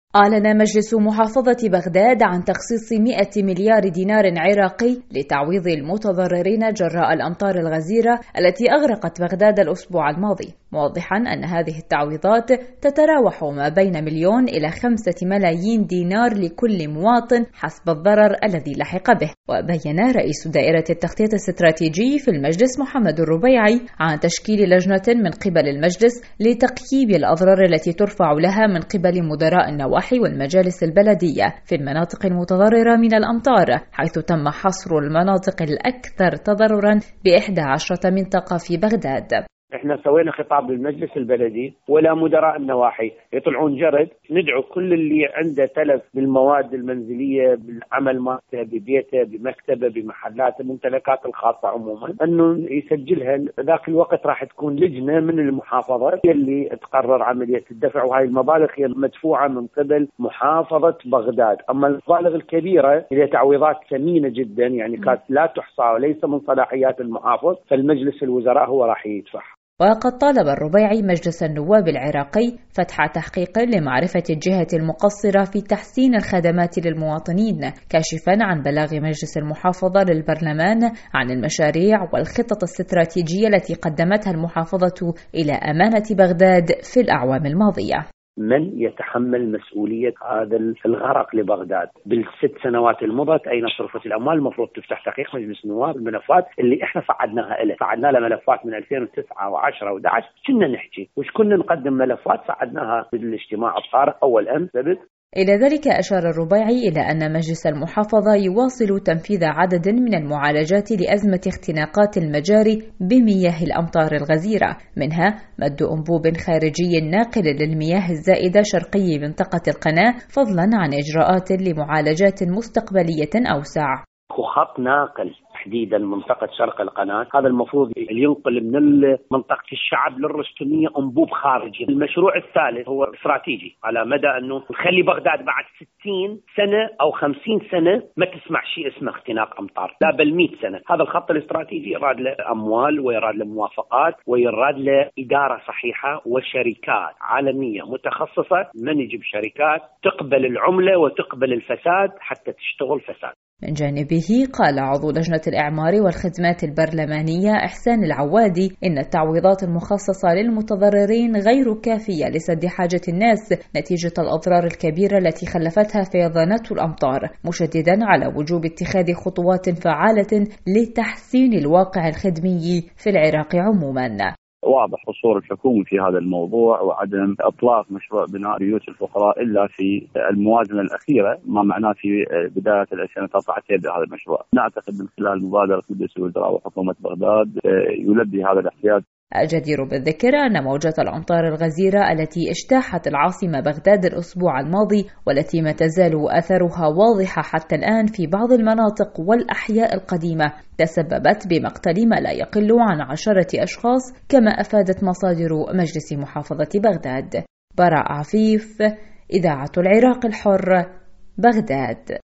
أعلن مجلس محافظة بغداد عن تخصيص 100 مليار دينار عراقي لتعويض المتضررين جراء الأمطار الغزيرة التي أغرقت بغداد الأسبوع الماضي، موضحا أن هذه التعويضات تتراوح ما بين 1,000,000 إلى 5 ملايين دينار لكل مواطن حسب الضرر الذي لحق به. وبين رئيس دائرة التخطيط الاستراتيجي في المجلس محمد الربيعي عن تشكيل لجنة من قبل المجلس لتقييم الأضرار التي ترفع لها من قبل مدراء النواحي والمجالس البلدية في المناطق المتضررة من الأمطار، حيث تم حصر المناطق الأكثر تضررا ب11 منطقة في بغداد. احنا سوينا خطاب للمجلس البلدي ولا مدراء النواحي يطلعون جرد، ندعو كل اللي عنده تلف بالمواد المنزليه بالعمل مالته ببيته بمكتبه بمحلاته الممتلكات الخاصه عموما انه يسجلها. ذاك الوقت راح تكون لجنه من المحافظه هي اللي تقرر عمليه الدفع، وهي المبالغ هي مدفوعه من قبل محافظه بغداد. اما المبالغ الكبيره هي تعويضات ثمينه جدا يعني كانت لا تحصى وليس من صلاحيات المحافظ، فالمجلس الوزراء هو راح يدفعها. وقد طالب الربيعي مجلس النواب العراقي فتح تحقيق لمعرفة الجهة المقصرة في تحسين الخدمات للمواطنين، كاشفا عن بلاغ مجلس المحافظة للبرلمان عن المشاريع والخطط الاستراتيجية التي قدمتها المحافظة إلى أمانة بغداد في الأعوام الماضية. من يتحمل مسؤولية هذا الغرق لبغداد؟ بالست سنوات المضت أين صرفت الأموال؟ المفروض تفتح تحقيق مجلس النواب الملفات اللي إحنا صعدناها له، صعدنا له ملفات من 2009 و10 و11 كنا نحكي وش كنا نقدم ملفات صعدناها بالاجتماع الطارئ أول أمس سبت. إلى ذلك أشار الربيعي إلى أن مجلس المحافظة يواصل تنفيذ عدد من المعالجات لأزمة اختناقات المجاري بمياه الأمطار الغزيرة، منها مد أنبوب خارجي ناقل للمياه الزائدة شرقي منطقة القناة، فضلا عن إجراءات لمعالجات مستقبلية أوسع. خط ناقل تحديدا منطقة شرق القناة، هذا المفروض ينقل من منطقة الشعب للرستمية أنبوب خارجي. المشروع الثالث هو استراتيجي على مدى أنه نخلي بغداد بعد 60 سنة أو 50 سنة ما تسمع شيء اسمه اختناق أمطار، لا بل 100 سنة. هذا الخط الاستراتيجي يراد له أموال ويراد له موافقات ويراد له إدارة صحيحة وشركات عالمية متخصصة، من يجيب شركات تقبل العملة وتقبل الفساد حتى تشتغل فساد. من جانبه قال عضو لجنة الإعمار والخدمات البرلمانية إحسان العوادي إن التعويضات المخصصة للمتضررين غير كافية لسد حاجة الناس نتيجة الأضرار الكبيرة التي خلفتها فيضانات الأمطار، مشددا على وجوب اتخاذ خطوات فعالة لتحسين الواقع الخدمي في العراق عموما. واضح قصور الحكومة في هذا الموضوع وعدم إطلاق مشروع بناء بيوت الفقراء إلا في الموازنة الأخيرة، ما معناه في بداية 2013 يبدأ هذا المشروع. نعتقد من خلال مبادرة مجلس الوزراء وحكومة بغداد يلبي هذا الاحتياج. الجدير بالذكر أن موجة الأمطار الغزيرة التي اجتاحت العاصمة بغداد الأسبوع الماضي والتي ما تزال أثرها واضحة حتى الآن في بعض المناطق والأحياء القديمة تسببت بمقتل ما لا يقل عن 10 أشخاص، كما أفادت مصادر مجلس محافظة بغداد. براء عفيف، إذاعة العراق الحر، بغداد.